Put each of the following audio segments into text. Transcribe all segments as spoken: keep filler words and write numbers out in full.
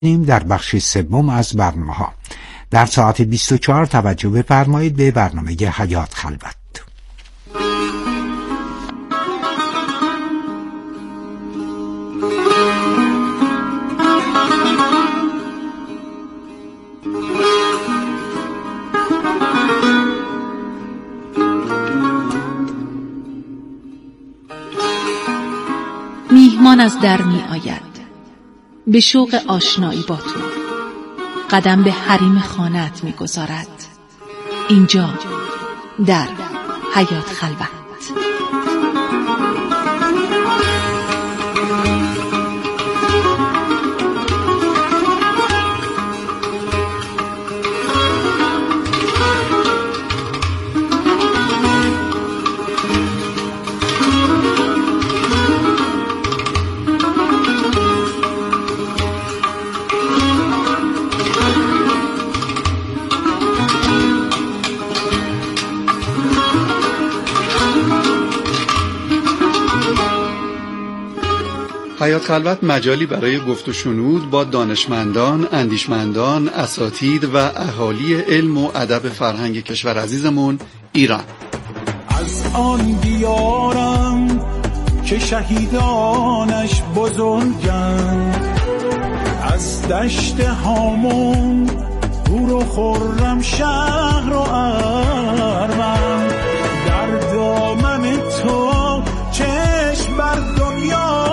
در بخش سوم از برنامه‌ها. در ساعت بیست و چهار توجه بفرمایید به برنامه حیات خلوت. میهمان از در می آید به شوق آشنایی با تو، قدم به حریم خانه‌ات می گذارد. اینجا در حیات خلوت. حیات خلوت مجالی برای گفت و شنود با دانشمندان، اندیشمندان، اساتید و اهالی علم و ادب فرهنگ کشور عزیزمون ایران. از آن دیارم که شهیدانش بزرگند، از دشت هامون هور و خرم شهر و ارمن، در دامن تو چشم بر دنیا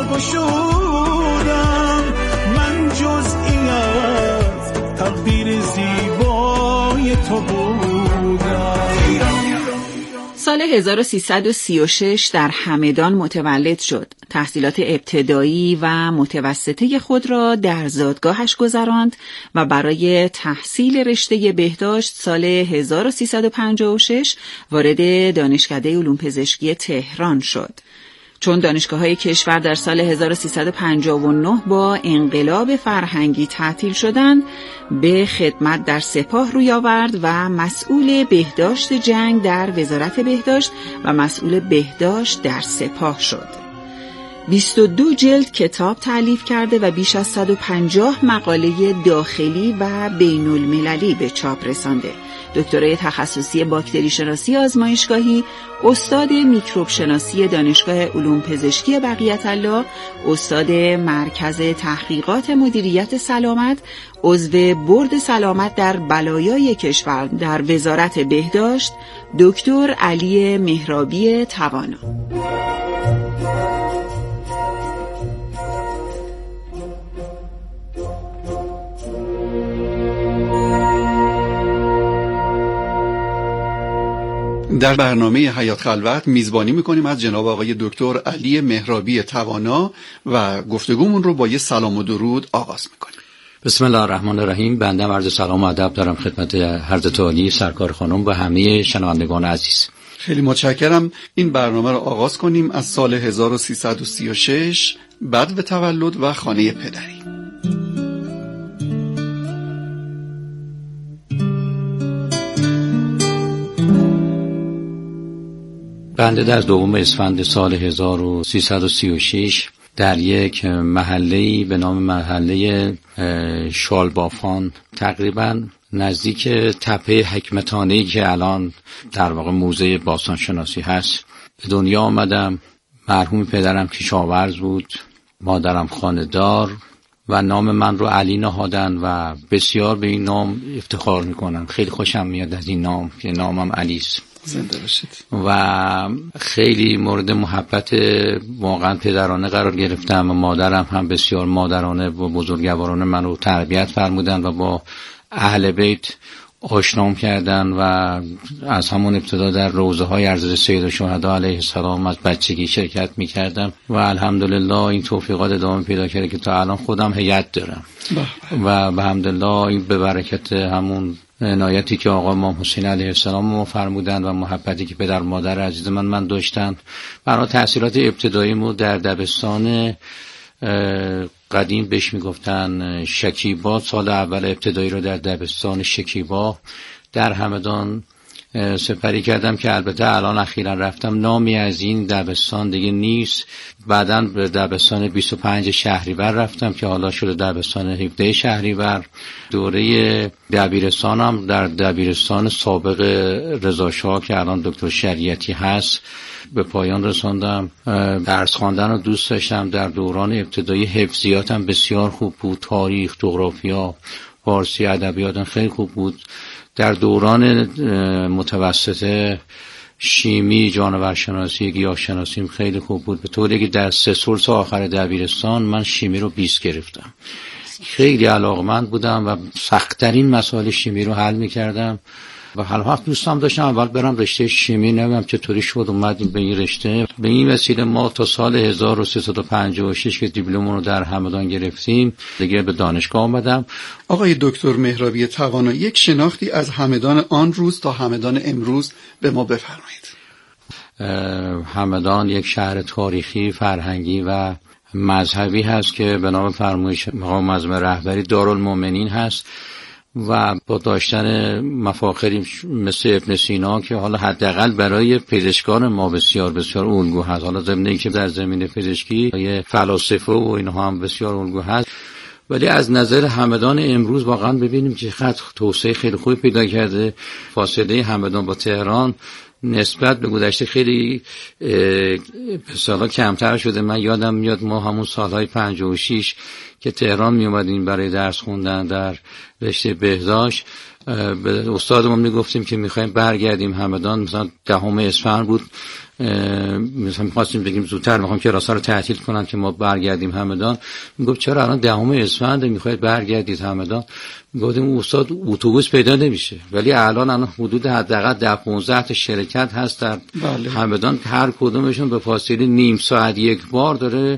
گشودم، من جزئی از تقدیر زیبای تو بودم. سال هزار و سیصد و سی و شش در همدان متولد شد. تحصیلات ابتدایی و متوسطه خود را در زادگاهش گذراند و برای تحصیل رشته بهداشت سال هزار و سیصد و پنجاه و شش وارد دانشکده علوم پزشکی تهران شد. چون دانشگاه‌های کشور در سال هزار و سیصد و پنجاه و نه با انقلاب فرهنگی تعطیل شدند، به خدمت در سپاه روی آورد و مسئول بهداشت جنگ در وزارت بهداشت و مسئول بهداشت در سپاه شد. بیست و دو جلد کتاب تألیف کرده و بیش از صد و پنجاه مقاله داخلی و بین المللی به چاپ رسانده. دکترای تخصصی باکتری شناسی آزمایشگاهی، استاد میکروب شناسی دانشگاه علوم پزشکی بقیت الله، استاد مرکز تحقیقات مدیریت سلامت، عضو بورد سلامت در بلایای کشور در وزارت بهداشت، دکتر علی مهرابی توانا. در برنامه حیات خلوت میزبانی میکنیم از جناب آقای دکتر علی مهرابی توانا و گفتگومون رو با یه سلام و درود آغاز میکنیم. بسم الله الرحمن الرحیم. بنده عرض سلام و ادب دارم خدمت حضرت عالی سرکار خانم و همه شنوندگان عزیز. خیلی متشکرم. این برنامه رو آغاز کنیم از سال هزار و سیصد و سی و شش، بدو تولد و خانه پدری. بنده در دوم اسفند سال هزار و سیصد و سی و شش در یک محله‌ای به نام محله شالبافان تقریباً نزدیک تپه حکمتانه‌ای که الان در واقع موزه باستانشناسی هست به دنیا آمدم. مرحوم پدرم کشاورز بود، مادرم خانه‌دار و نام من رو علی نهادن و بسیار به این نام افتخار میکنم. خیلی خوشم میاد از این نام که نامم علی است. زنده باشید. و خیلی مورد محبت واقعا پدرانه قرار گرفتم و مادرم هم بسیار مادرانه و بزرگوارانه من رو تربیت فرمودن و با اهل بیت آشنام کردن و از همون ابتدا در روزه های عرض سید الشهدا علیه السلام از بچگی شرکت میکردم و الحمدلله این توفیقات ادامه پیدا کرده که تا الان خودم هیئت دارم و الحمدلله این به برکت همون عنایتی که آقا امام حسین علیه السلام ما فرمودن و محبتی که پدر مادر عزیز من من داشتن. برای تحصیلات ابتداییمو در دبستان قدیم بهش میگفتن شکیبا، سال اول ابتدایی رو در دبستان شکیبا در همدان سپری کردم که البته الان اخیرا رفتم نامی از این دبستان دیگه نیست. بعداً به دبستان بیست و پنج شهریور رفتم که حالا شده دبستان هفده شهریور. دوره دبیرستانم در دبیرستان سابق رضا شاه که الان دکتر شریعتی هست به پایان رساندم. درس خواندن رو دوست داشتم. در دوران ابتدایی حفظیاتم بسیار خوب بود، تاریخ، جغرافیا، فارسی، ادبیاتم خیلی خوب بود. در دوران متوسطه شیمی، جانورشناسی، گیاهشناسیم خیلی خوب بود، به طوری که در سه سورس آخر دبیرستان من شیمی رو بیست گرفتم. خیلی علاقمند بودم و سخت‌ترین مسائل شیمی رو حل می‌کردم و هر وقت دوستم داشتم اول برم رشته شیمی، نمیدونم چطوری شد اومدیم به این رشته. به این وسیله ما تا سال هزار و سیصد و پنجاه و شش که دیپلممون رو در همدان گرفتیم دیگه به دانشگاه آمدم. آقای دکتر مهرابی توانا، یک شناختی از همدان آن روز تا همدان امروز به ما بفرمایید. همدان یک شهر تاریخی، فرهنگی و مذهبی هست که به نام فرمایش مقام معظم رهبری دارالمؤمنین هست و با داشتن مفاخری مثل ابن سینا که حالا حداقل برای پزشکان ما بسیار بسیار الگو هست. حالا ضمن اینکه در زمینه پزشکی فلاسفه و اینها هم بسیار الگو هست، ولی از نظر همدان امروز واقعا ببینیم که خط توسعه خیلی خوبی پیدا کرده. فاصله همدان با تهران نسبت به گذشته خیلی به سالا کمتر شده. من یادم میاد ما همون سالهای پنجاه و شش که تهران می اومدیم برای درس خوندن در رشته بهداشت، به استادمون میگفتیم که میخوایم برگردیم همدان، مثلا دهم اسفند بود، مثلا میخواستیم بگیم زودتر میخوام کلاس‌ها رو تعطیل کنن که ما برگردیم همدان. میگفت چرا الان دهم اسفند میخواید برگردید همدان؟ میگفتیم استاد اتوبوس پیدا نمیشه، ولی الان الان حدود حداقل ده پانزده تا شرکت هست در بله. همدان، هر کدومشون به فاصله نیم ساعت یک بار داره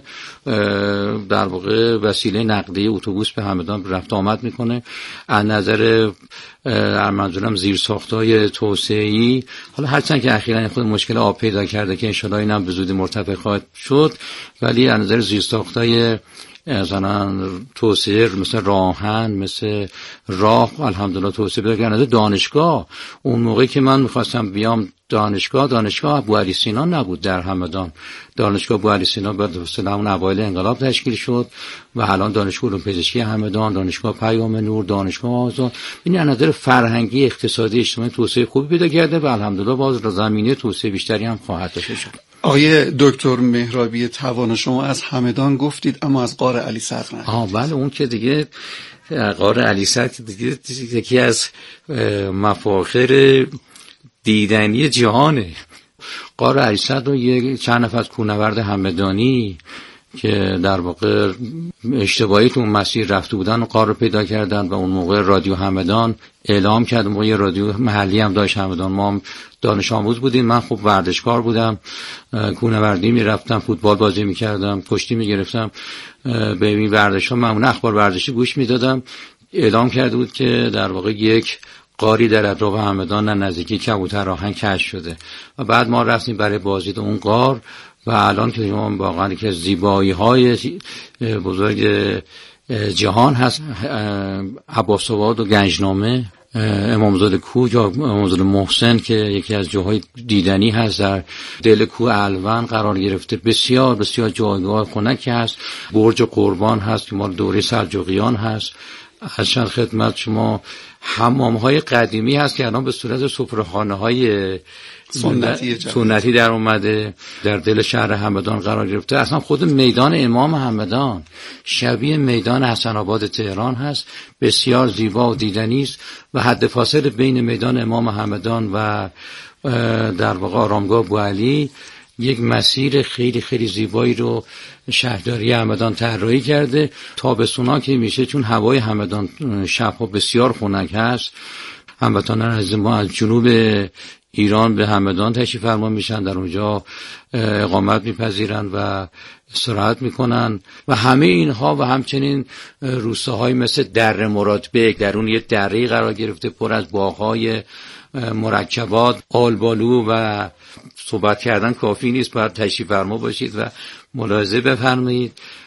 در واقع وسیله نقلیه اتوبوس به همدان رفت آمد میکنه. از نظر منظورم زیرساخت‌های توسعه‌ای، حالا هرچند که اخیراً خود مشکل آب پیدا کرده که انشالله اینم به زودی مرتفع خواهد شد، ولی از نظر زیرساخت‌های مثلا توسعه مثل راهن، مثل راه الحمدلله توسعه پیدا کرده. دانشگاه اون موقعی که من میخواستم بیام دانشگاه دانشگاه ابوعلی سینا نبود در همدان. دانشگاه ابوعلی سینا بعد از اون اوایل انقلاب تشکیل شد و الان دانشگاه علوم پزشکی همدان، دانشگاه پیام نور، دانشگاه آزاد، این از نظر فرهنگی، اقتصادی، اجتماعی توسعه خوبی پیدا کرده و الحمدلله باز زمینه توسعه بیشتری هم خواهد داشت. آقای دکتر مهرابی توانا، شما از همدان گفتید اما از غار علی صدر نه؟ آه بله، اون که دیگه غار علی صدر دیگه یکی از مفاخر دیدنی جهانه. غار علی صدر رو یک چند نفر از کوهنورد همدانی که در واقع اشتباهی تو مسیر رفته بودن و غار رو پیدا کردن و اون موقع رادیو همدان اعلام کرد. موقع یه رادیو محلی هم داشت همدان، ما هم دانش آموز بودیم، من خوب ورزشکار بودم، کوهنوردی میرفتم، فوتبال بازی میکردم، پشتی میگرفتم، به این ورزش‌ها معمولا اخبار ورزشی گوش میدادم. اعلام کرده بود که در واقع یک غاری در اطراف همدان در نزدیکی کبوتر راهن کشف شده و بعد ما رفتیم برای بازدید اون غار و الان که شما واقعا که زیبایی‌های بزرگ جهان هست، عباس‌آباد و گنجنامه، امامزاده کوه یا امامزاده محسن که یکی از جاهای دیدنی هست در دل کوه الوان قرار گرفته، بسیار بسیار جایگاه خنکی هست. برج قربان هست که مال دوره سلجوقیان هست. ازشان خدمت شما حمام‌های قدیمی هست که الان به صورت سفره‌خانه‌های سنتی, سنتی در اومده، در دل شهر همدان قرار گرفته. اصلا خود میدان امام همدان شبیه میدان حسن آباد تهران هست، بسیار زیبا و دیدنی است و حد فاصله بین میدان امام همدان و در واقع آرامگاه ابوعلی یک مسیر خیلی خیلی زیبایی رو شهرداری همدان طراحی کرده. تابستونا که میشه چون هوای همدان شبها بسیار خنک هست، هموطنان از ما از جنوب ایران به همدان تشریف فرما میشن، در اونجا اقامت میپذیرن و استراحت میکنن و همه اینها و همچنین روستاهای مثل در مرادبک، در اون یه دره قرار گرفته پر از باغ‌های مرکبات، آلبالو و صحبت کردن کافی نیست، باید تشریف فرما باشید و ملاحظه بفرمایید.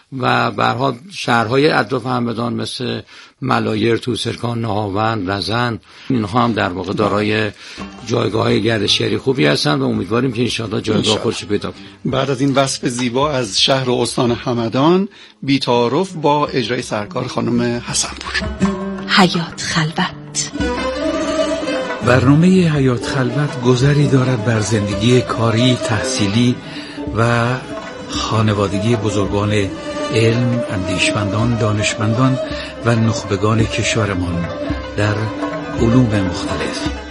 و به هر حال شهرهای اطراف همدان مثل ملایر، توسرکان، نهاوند، رزن، اینها هم در واقع دارای جایگاه‌های گردشگری خوبی هستند و امیدواریم که انشاءالله جایگاه خودش پیدا کنه. بعد از این وصف زیبا از شهر و استان همدان، بی‌تعارف با اجرای سرکار خانم حسن‌پور. حیات خلوت. برنامه حیات خلوت گذری دارد بر زندگی کاری، تحصیلی و خانوادگی بزرگان علم، اندیشمندان، دانشمندان و نخبگان کشورمان در علوم مختلف.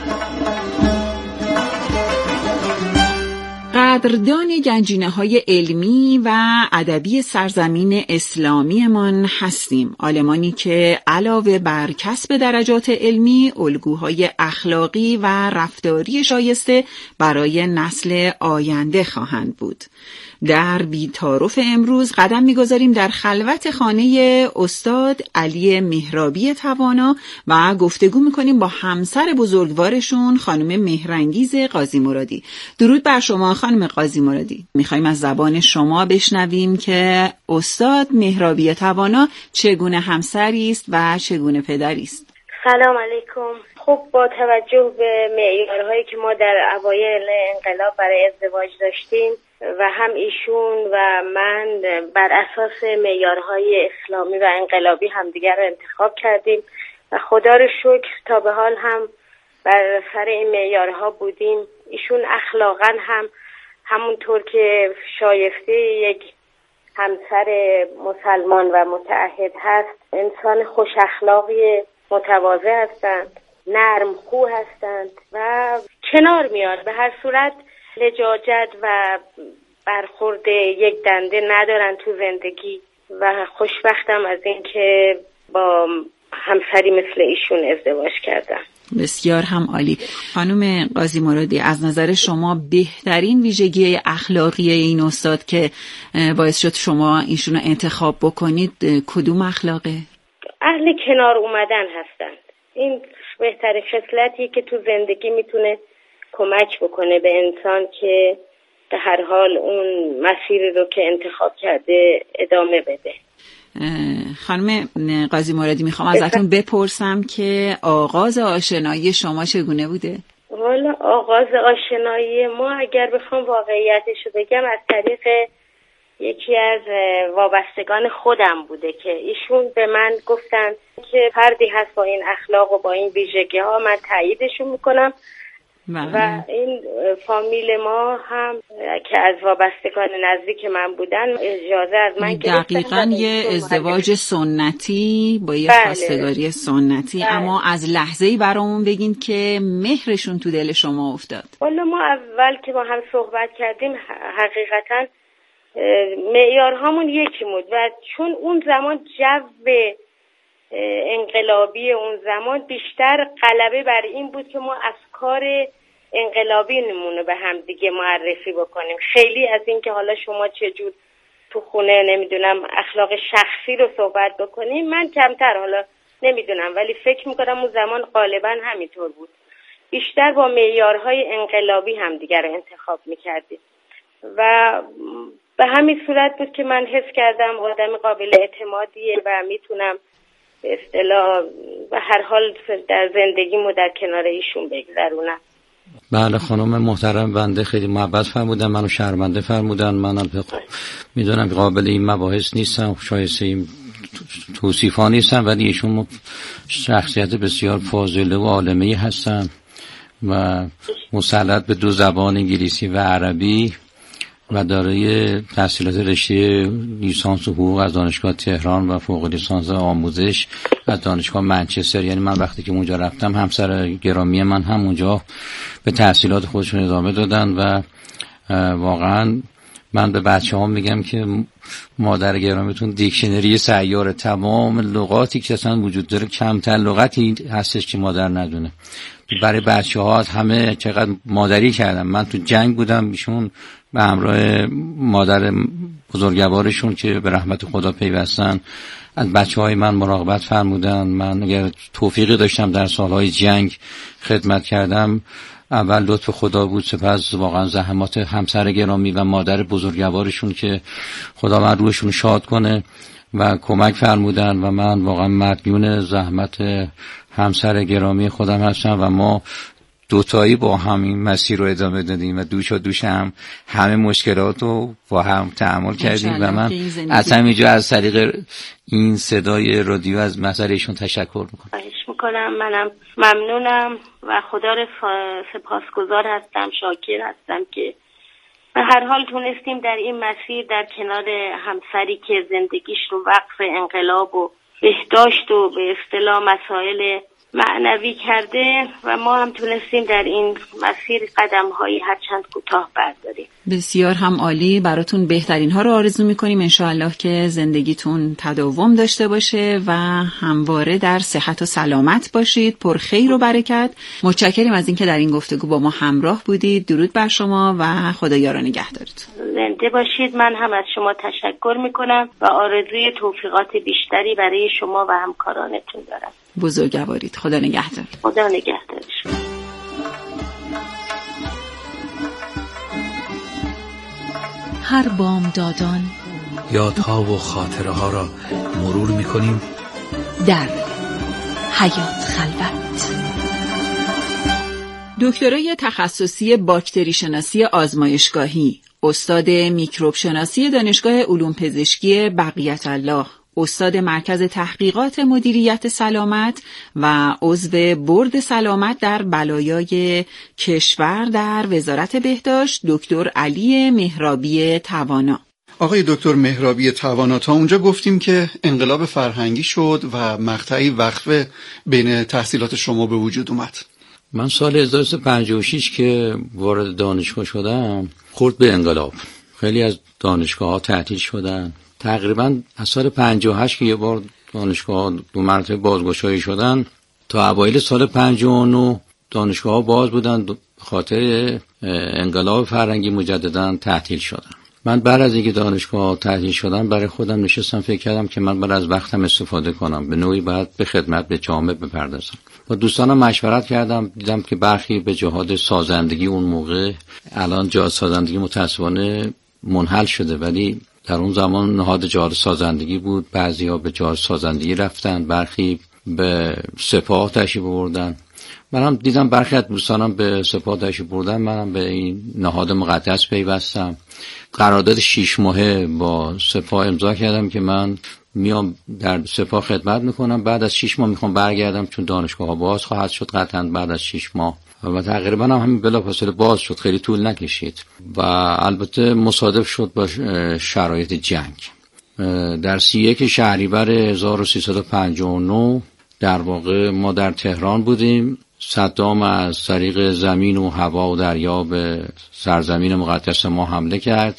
قدردان گنجینه‌های علمی و ادبی سرزمین اسلامیمان هستیم، عالمانی که علاوه بر کسب درجات علمی، الگوهای اخلاقی و رفتاری شایسته برای نسل آینده خواهند بود. در بی‌تعارف امروز قدم می‌گذاریم در خلوت خانه استاد علی مهرابی توانا و گفتگو می‌کنیم با همسر بزرگوارشون خانم مهرانگیز قاضی مرادی. درود بر شما خانم قاضی مرادی. می‌خوایم از زبان شما بشنویم که استاد مهرابی توانا چگونه همسری است و چگونه پدری است. سلام علیکم. خب با توجه به معیارهایی که ما در اوایل انقلاب برای ازدواج داشتیم و هم ایشون و من بر اساس معیارهای اسلامی و انقلابی همدیگر رو انتخاب کردیم و خدا رو شکر تا به حال هم بر سر این معیارها بودیم. ایشون اخلاقا هم همونطور که شایسته یک همسر مسلمان و متعهد هست، انسان خوش اخلاقی، متواضع هستند، نرم خو هستند و کنار میاد. به هر صورت لجاجت و برخورد یک دنده ندارن تو زندگی و خوشبختم از این که با همسری مثل ایشون ازدواج کردم. بسیار هم عالی. خانم قاضی مرادی، از نظر شما بهترین ویژگی اخلاقی این استاد که باعث شد شما ایشون رو انتخاب بکنید کدوم اخلاقه؟ اهل کنار اومدن هستند. این بهترین خصلتی که تو زندگی میتونه کمک بکنه به انسان که به هر حال اون مسیری رو که انتخاب کرده ادامه بده. خانم قاضی مرادی، میخوام ازتون بپرسم که آغاز آشنایی شما چگونه بوده؟ والا آغاز آشنایی ما اگر بخوام واقعیتش رو بگم از طریق یکی از وابستگان خودم بوده که ایشون به من گفتن که فردی هست با این اخلاق و با این ویژگی ها، من تاییدشون میکنم. بله. و این فامیل ما هم که از وابستگان نزدیک من بودن اجازه از من گرفتن. دقیقاً یه ازدواج سنتی با یه بله. خواستگاری سنتی. بله. اما از لحظه‌ای برامون بگین که مهرشون تو دل شما افتاد. والا ما اول که با هم صحبت کردیم حقیقتاً معیارهامون یکی بود و چون اون زمان جو انقلابی اون زمان بیشتر غلبه بر این بود که ما افکار انقلابی نمونه به هم دیگه معرفی بکنیم. خیلی از این که حالا شما چجور تو خونه نمیدونم اخلاق شخصی رو صحبت بکنیم من کمتر، حالا نمیدونم، ولی فکر میکنم اون زمان غالبا همینطور بود. بیشتر با معیارهای انقلابی هم دیگه رو انتخاب میکردیم و به همین صورت بود که من حس کردم آدم قابل اعتمادیه و میتونم به اصطلاح به هر حال در زندگیمو در کنار ایشون بگذرونم. بله خانم محترم، بنده خیلی محبت فرمودن، منو شرمنده فرمودن. من میدونم قابل این مباحث نیستم، شایسته این توصیفا نیستم، ولی ایشون شخصیت بسیار فاضله و عالمه‌ای هستن و مسلط به دو زبان انگلیسی و عربی و دارای تحصیلات رشته لیسانس حقوق از دانشگاه تهران و فوق لیسانس آموزش از دانشگاه منچستر. یعنی من وقتی که اونجا رفتم همسر گرامی من هم اونجا به تحصیلات خودشون ادامه دادن و واقعا من به بچه ها میگم که مادر گرامیتون دیکشنری سیاره، تمام لغاتی که اصلا وجود داره کمتر لغتی هستش که مادر ندونه. برای بچه ها همه چقدر مادری کردم. من تو جنگ بودم، ایشون به همراه مادر بزرگوارشون که به رحمت خدا پیوستن از بچه‌های من مراقبت فرمودن. من اگر توفیقی داشتم در سالهای جنگ خدمت کردم، اول لطف خدا بود، سپس واقعا زحمات همسر گرامی و مادر بزرگوارشون که خدا من روحشون شاد کنه و کمک فرمودن و من واقعا مدیون زحمت همسر گرامی خودم هستم و ما دوتایی با هم این مسیر رو ادامه دادیم و دوش و دوش هم همه مشکلات رو با هم تحمل کردیم و من از همینجا از طریق این صدای رادیو از مسئلهشون تشکر میکنم. خواهش میکنم. منم ممنونم و خدا رو سپاسگزار هستم، شاکر هستم که به هر حال تونستیم در این مسیر در کنار همسری که زندگیش رو وقف انقلاب و بهداشت و به اصطلاح مسائل معنوی کرده و ما هم تونستیم در این مسیر قدم‌هایی هرچند کوتاه برداریم. بسیار هم عالی. براتون بهترین ها رو آرزو می‌کنیم. انشاءالله که زندگیتون تداوم داشته باشه و همواره در صحت و سلامت باشید، پر خیر و برکت. متشکریم از اینکه در این گفتگو با ما همراه بودید. درود بر شما و خدایا را نگهدارتون. زنده باشید. من هم از شما تشکر می‌کنم و آرزوی توفیقات بیشتری برای شما و همکارانتون دارم. بزرگوارید. خدا نگهدار. خدا نگهدارش. هر بامدادان یادها و خاطره ها را مرور می‌کنیم در حیات خلوت. دکترای تخصصی باکتری شناسی آزمایشگاهی، استاد میکروب شناسی دانشگاه علوم پزشکی بقیت الله، استاد مرکز تحقیقات مدیریت سلامت و عضو بورد سلامت در بلایای کشور در وزارت بهداشت، دکتر علی مهرابی توانا. آقای دکتر مهرابی توانا، تا اونجا گفتیم که انقلاب فرهنگی شد و مقطعی وقفه بین تحصیلات شما به وجود اومد. من سال هزار و سیصد و پنجاه و شش که وارد دانشگاه شدم خورد به انقلاب. خیلی از دانشگاه‌ها تعطیل شدن. تقریبا از سال پنجاه و هشت که یه بار دانشگاه دو مرتبه بازگشایی شدن تا اوایل سال پنجاه و نه دانشگاه باز بودن، خاطر انقلاب فرهنگی مجددا تعطیل شدن. من بعد از اینکه دانشگاه تعطیل شدن برای خودم نشستم فکر کردم که من بعد از وقتم استفاده کنم، به نوعی باید به خدمت به جامعه بپردازم. با دوستانم مشورت کردم، دیدم که برخی به جهاد سازندگی اون موقع، الان جهاد سازندگی متأسفانه منحل شده، ولی در اون زمان نهاد جهاد سازندگی بود. بعضی‌ها به جهاد سازندگی رفتن، برخی به سپاه تشریف بردن. منم دیدم برخی از دوستانم به سپاه تشریف بردن، منم به این نهاد مقدس پیوستم. قرارداد شش ماهه با سپاه امضا کردم که من میام در سپاه خدمت میکنم، بعد از شش ماه میخوام برگردم چون دانشگاه ها باز خواهد شد قطعا بعد از شش ماه و تقریبا هم همین بلافاصله باز شد، خیلی طول نکشید و البته مصادف شد با شرایط جنگ. در سی و یک شهریور هزار و سیصد و پنجاه و نه در واقع ما در تهران بودیم. صدام از طریق زمین و هوا و دریا به سرزمین مقدس ما حمله کرد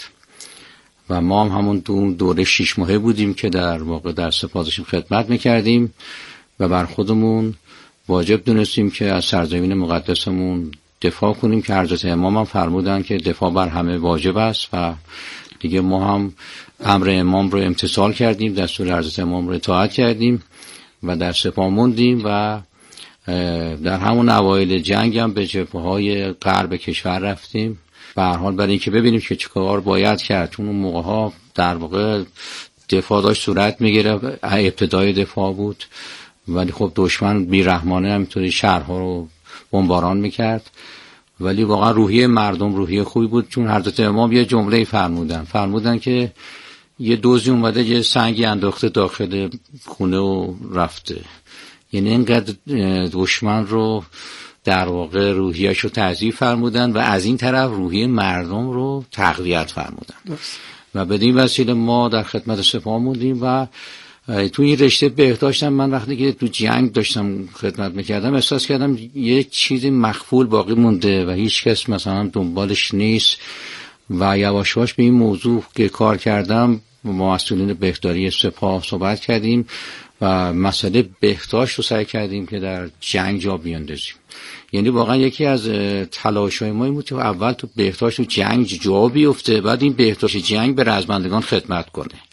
و ما هم همون دو دوره شش ماهه بودیم که در واقع در سپاه داشتیم خدمت میکردیم و بر خودمون واجب دونستیم که از سرزمین مقدسمون دفاع کنیم که حضرت امام هم فرمودن که دفاع بر همه واجب است و دیگه ما هم امر امام رو امتثال کردیم، دستور حضرت امام رو اطاعت کردیم و در سپاه موندیم و در همون اوایل جنگ هم به جبهه‌های غرب کشور رفتیم به هر حال برای اینکه ببینیم که چه کار باید کرد. چون اون موقع‌ها در واقع دفاع داشت صورت می‌گرفت، ابتدای دفاع بود ولی خب دشمن بی‌رحمانه همینطوری شهرها رو بمباران می‌کرد، ولی واقعا روحیه مردم روحیه خوبی بود. چون حضرت امام یه جمله فرمودن فرمودن که یه دزدی اومده یه سنگی انداخته داخل خونه و رفته، یعنی اینقدر دشمن رو در واقع روحیه‌اش رو تضعیف فرمودن و از این طرف روحیه مردم رو تقویت فرمودن و بدین وسیله ما در خدمت سپاه موندیم و تو این رشته بهداشتم من وقتی که تو جنگ داشتم خدمت میکردم احساس کردم یه چیزی مخفول باقی مونده و هیچ کس مثلا دنبالش نیست و یواش یواش به این موضوع که کار کردم با مسئولین بهداری سپاه صحبت کردیم و مسئله بهداشت رو سعی کردیم که در جنگ جا بیاندازیم. یعنی واقعا یکی از تلاش‌های ما این بود که اول تو بهداشت و جنگ جا بیفته، بعد این بهداشت جنگ به رزمندگان خدمت کنه.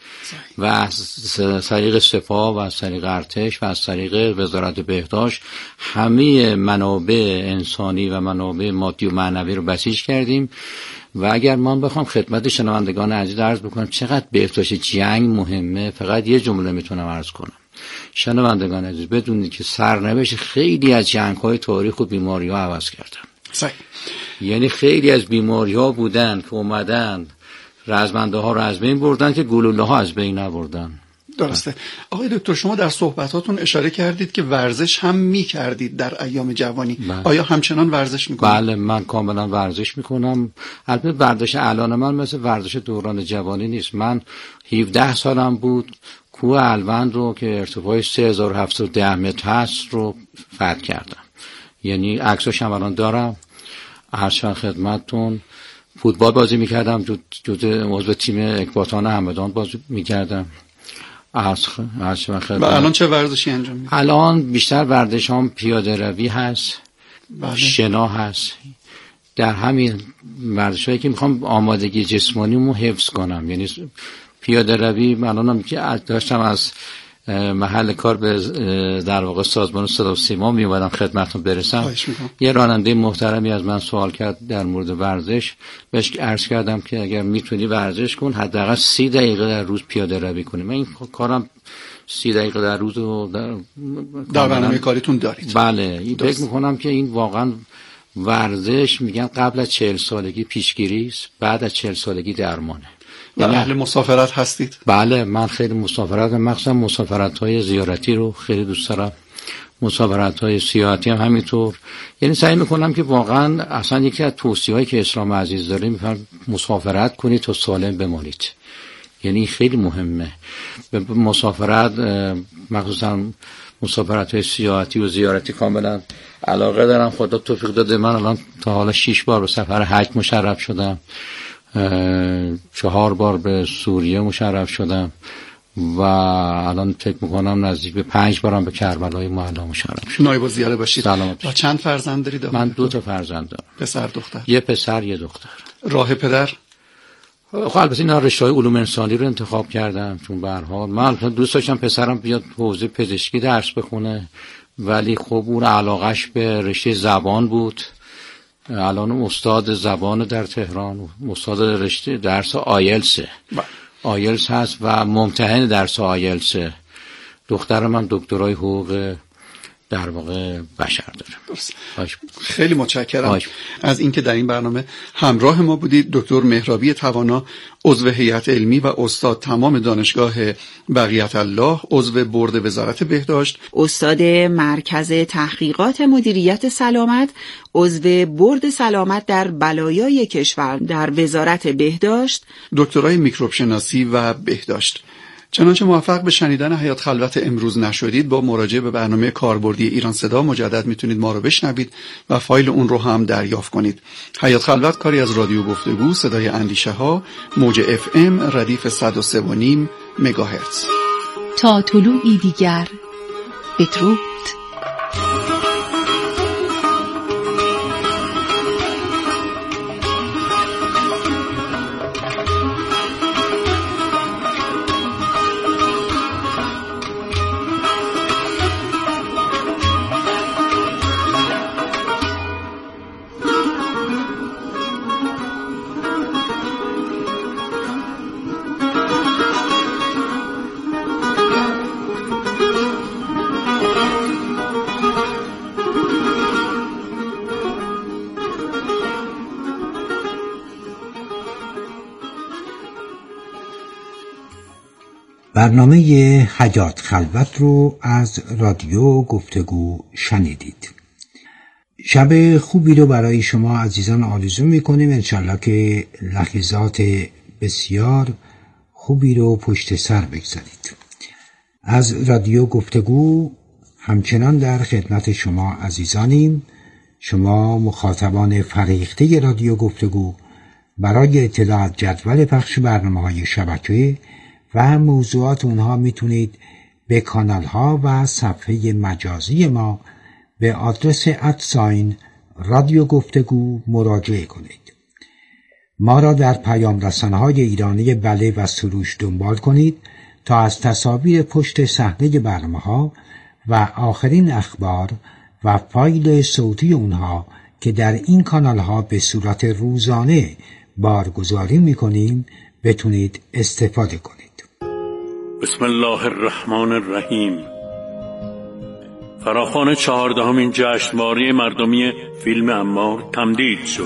و از طریق سپاه و از طریق ارتش و از طریق وزارت بهداشت همه منابع انسانی و منابع مادی و معنوی رو بسیج کردیم. و اگر من بخوام خدمت شنوندگان عزیز عرض بکنم چقدر بهداشت جنگ مهمه، فقط یه جمله میتونم عرض کنم. شنوندگان عزیز بدونید که سرنوشت خیلی از جنگ‌های تاریخ و بیماری‌ها عوض کردن. صحیح. یعنی خیلی از بیماری‌ها بودن که اومدن رزمنده ها رو از بین بردن که گلوله ها از بین نبردن. درسته. آقای دکتر شما در صحبتاتون اشاره کردید که ورزش هم می کردید در ایام جوانی. بله. آیا همچنان ورزش می کنید؟ بله من کاملا ورزش می کنم. البته ورزش الان من مثل ورزش دوران جوانی نیست. من هفده سالم بود کوه الوند رو که ارتفاع سه هزار و هفتصد و ده متر هست رو فتح کردم. یعنی عکساش هم الان دارم. عرض خدمتتون فوتبال بازی میکردم، جزء عضو تیم اکباتان همدان بازی میکردم. از و الان چه ورزشی انجام میدید؟ الان بیشتر ورزشام پیاده روی هست، بله. شنا هست. در همین ورزشایی که میخوام آمادگی جسمانیمو حفظ کنم، یعنی پیاده روی الانم که داشتم از محل کار به در واقع سازمان صدا و سیما می اومدم خدمتتون برسم. یه راننده محترمی از من سوال کرد در مورد ورزش، بهش عرض کردم که اگر میتونی ورزش کن حداقل سی دقیقه در روز پیاده روی کنی. من این کارم سی دقیقه در روز رو در, در برنامه کاریتون دارید. بله فکر میکنم که این واقعا ورزش میگن قبل از چهل سالگی پیشگیری است، بعد از چهل سالگی درمانه. و اهل مسافرت هستید؟ بله من خیلی مسافرت، مخصوصا مسافرت های زیارتی رو خیلی دوست دارم. مسافرت های سیاحتی هم همینطور. یعنی سعی میکنم که واقعا اصلا یکی از توصیه هایی که اسلام عزیز داره میگه مسافرت کنید تا سالم بمانید. یعنی خیلی مهمه. به مسافرت مخصوصا مسافرت های سیاحتی و زیارتی کاملا علاقه دارم. خدا توفیق داده من الان تا حالا شش بار به سفر حج مشرف شدم، چهار بار به سوریه مشرف شدم و الان فکر میکنم نزدیک به پنج بارم به کربلای معلی مشرف شدم. نایب الزیاره باشید. سلامت. و چند فرزند دارید؟ من دو تا فرزند دارم. پسر دختر؟ یه پسر یه دختر. راه پدر؟ خب البته اینا رشته‌های علوم انسانی رو انتخاب کردم چون به هر حال من دوست داشتم پسرم بیاد حوزه پزشکی درس بخونه، ولی خب اون علاقش به رشته زبان بود. الان استاد زبان در تهران، استاد رشته درس آیلسه. آیلس هست و ممتحن درس آیلسه. دختر من دکترای حقوق در واقع بشر داره. خیلی متشکرم باش. از اینکه در این برنامه همراه ما بودید. دکتر مهرابی توانا، عضو هیئت علمی و استاد تمام دانشگاه بقیت الله، عضو بورد وزارت بهداشت، استاد مرکز تحقیقات مدیریت سلامت، عضو بورد سلامت در بلایای کشور در وزارت بهداشت، دکترای میکروب شناسی و بهداشت. چنانچه موفق به شنیدن حیات خلوت امروز نشدید، با مراجعه به برنامه کاربردی ایران صدا مجدد میتونید ما رو بشنوید و فایل اون رو هم دریافت کنید. حیات خلوت کاری از رادیو گفتگو صدای اندیشه ها، موج اف ام ردیف صد و سه و نیم مگاهرتز. تا طلوعی دیگر بدرود. برنامه حیات خلوت رو از رادیو گفتگو شنیدید. شب خوبی رو برای شما عزیزان آرزو میکنیم. انشالله که لحظات بسیار خوبی رو پشت سر بگذارید. از رادیو گفتگو همچنان در خدمت شما عزیزانیم. شما مخاطبان فریخته رادیو گفتگو برای اطلاع از جدول پخش برنامه‌های شبکه و موضوعات اونها میتونید به کانال ها و صفحه مجازی ما به آدرس ادساین رادیو گفتگو مراجعه کنید. ما را در پیام رسانه‌های ایرانی بله و سروش دنبال کنید تا از تصاویر پشت صحنه برنامه‌ها و آخرین اخبار و فایل صوتی اونها که در این کانال‌ها به صورت روزانه بارگذاری می‌کنیم بتونید استفاده کنید. بسم الله الرحمن الرحیم. فراخوان چهاردهمین جشنواره مردمی فیلم امار تمدید شد.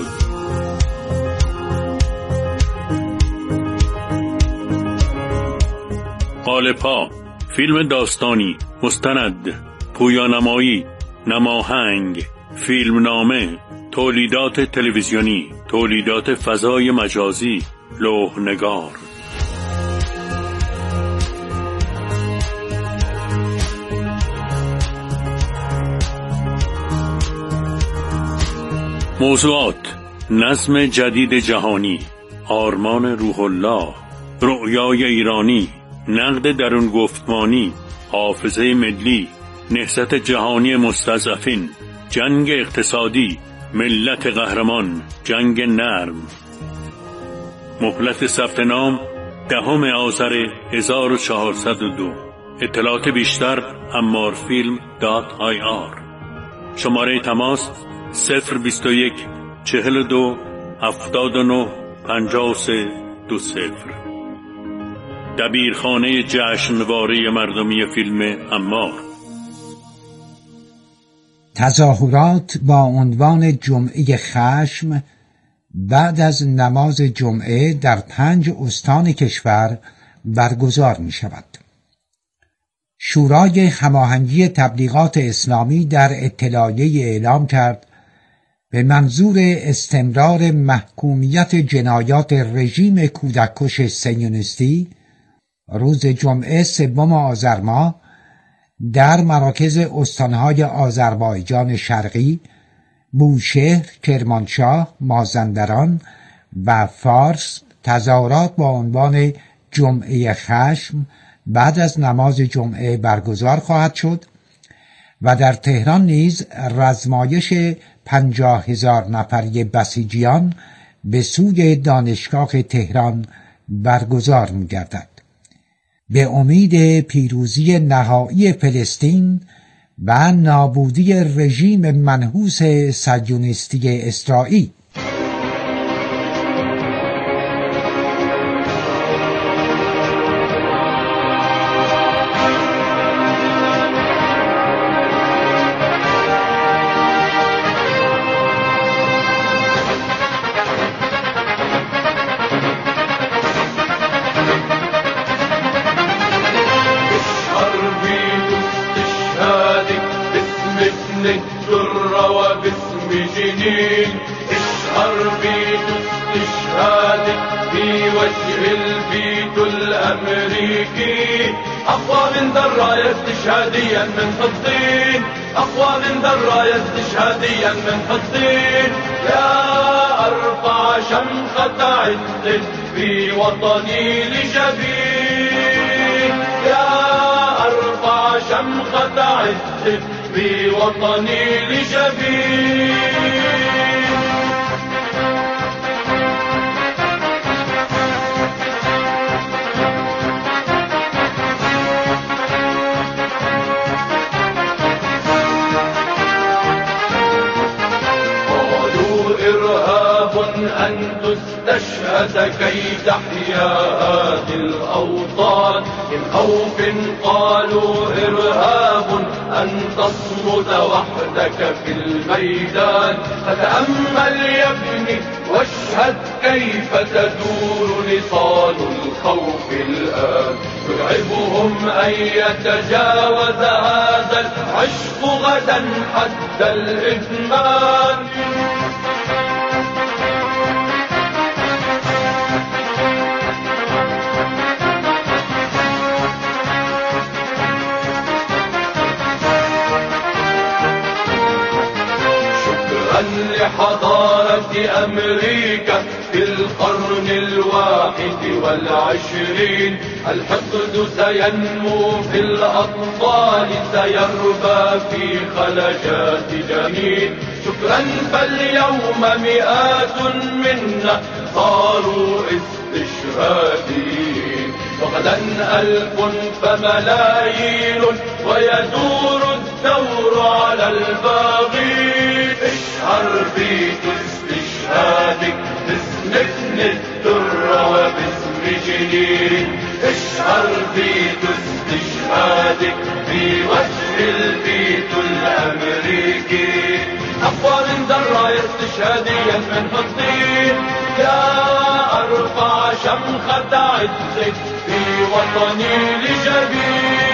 قالپا، فیلم داستانی، مستند، پویانمایی، نماهنگ، فیلمنامه، تولیدات تلویزیونی، تولیدات فضای مجازی، لوح‌نگار. موضوعات: نظم جدید جهانی، آرمان روح الله، رؤیای ایرانی، نقد درون گفتمانی، حافظه ملی، نهضت جهانی مستضعفین، جنگ اقتصادی، ملت قهرمان، جنگ نرم. مهلت ثبت نام دهم آذر هزار و چهارصد و دو. اطلاعات بیشتر امارفیلم دات آی آر. شماره تماس صفر بیست و یک چهل و دو هفتاد و نه پنجاه و سه دو صفر. دبیرخانه جشنواره مردمی فیلم امار. تظاهرات با عنوان جمعه خشم بعد از نماز جمعه در پنج استان کشور برگزار می شود. شورای هماهنگی تبلیغات اسلامی در اطلاعیه اعلام کرد به منظور استمرار محکومیت جنایات رژیم کودککش صهیونیستی روز جمعه سوم آذر ماه در مراکز استانهای آذربایجان شرقی، بوشهر، کرمانشاه، مازندران و فارس تظاهرات با عنوان جمعه خشم بعد از نماز جمعه برگزار خواهد شد و در تهران نیز رزمایش پنجاه هزار نفری بسیجیان به سوی دانشگاه تهران برگزار می‌گردد. به امید پیروزی نهایی فلسطین و نابودی رژیم منحوس صهیونیستی اسرائیل. استشهاديا من حطين أقوى من ذرايا استشهاديا من حطين يا أرفع شمخة عز في وطني لجبين يا أرفع شمخة عز في وطني لجبين. أن تستشهد كي تحيا هذه الأوطان، من خوف قالوا إرهاب أن تصمد وحدك في الميدان. فتأمل يا ابني واشهد كيف تدور نصال الخوف الآن. يرعبهم أن يتجاوز هذا العشق غدا حد الإدمان. لحضارة أمريكا في القرن الواحد والعشرين. الحقد سينمو في الأطفال، سيربى في خلجات جنين. شكرا فاليوم مئات منا صاروا استشهادين. وغدا ألف فملايين ويدور الدور على الباغين. اشهر بيت استشهادك باسم ابن الدر وباسم جنين. اشهر بيت استشهادك في وجه البيت الأمريكي. أقوى من ذرايا استشهاديا من الطين. يا أرفع شمخة عزك في وطني لجبين.